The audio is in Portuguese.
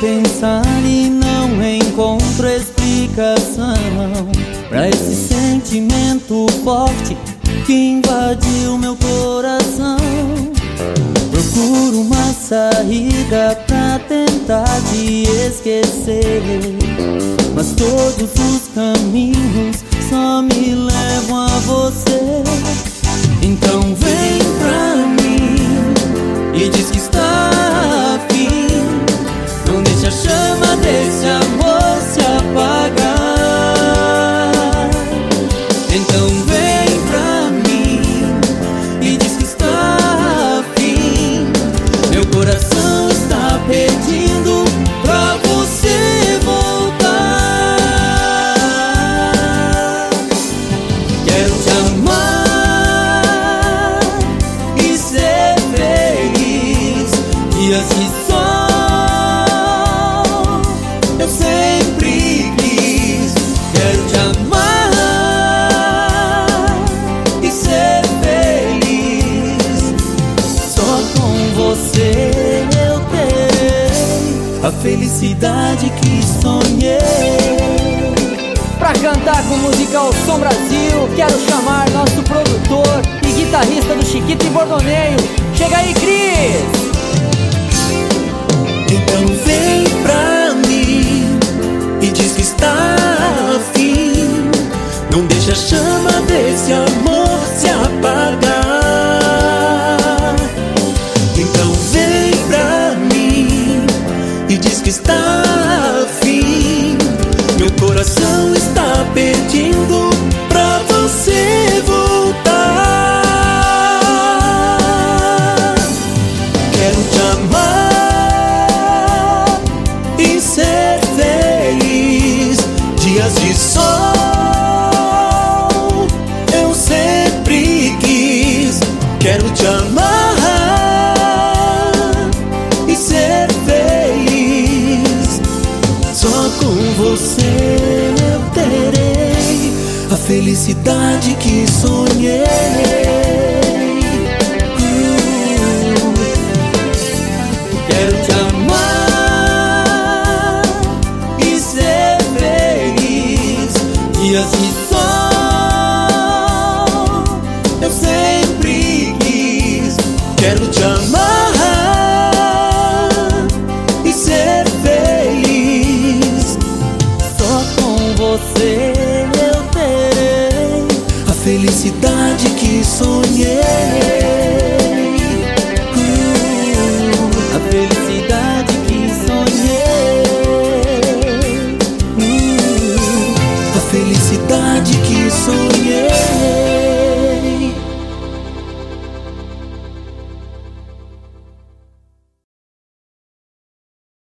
pensar e não encontro explicação pra esse sentimento forte que invadiu meu coração. Procuro uma saída pra tentar te esquecer, mas todos os caminhos só me levam a você. Então vem pra mim e diz que está afim. Não deixa a chama desse amor se apagar. Então vem pra mim e diz que está afim. Meu coração está pedindo pra você voltar. Quero te amar e ser feliz. Dias de sol eu sempre quis. Quero te amar e ser feliz. Só com você eu terei a felicidade que sonhei. Pra cantar com o musical Som Brasil, quero chamar nosso produtor e guitarrista do Chiquito e Bordoneio. Chega aí, Cris! Então vem pra mim e diz que está afim. Não deixa a chama desse amor se apagar. Então vem pra mim e diz que está afim. Meu coração está pedindo pra você voltar. Quero te amar e ser feliz. Dias de sol eu sempre quis. Quero te amar e ser feliz. Só com você eu terei a felicidade que sonhei. Quero te amar e ser feliz. Dias de sol eu sempre quis. Quero te amar e ser feliz. Só com você eu terei a felicidade que sonhei. A felicidade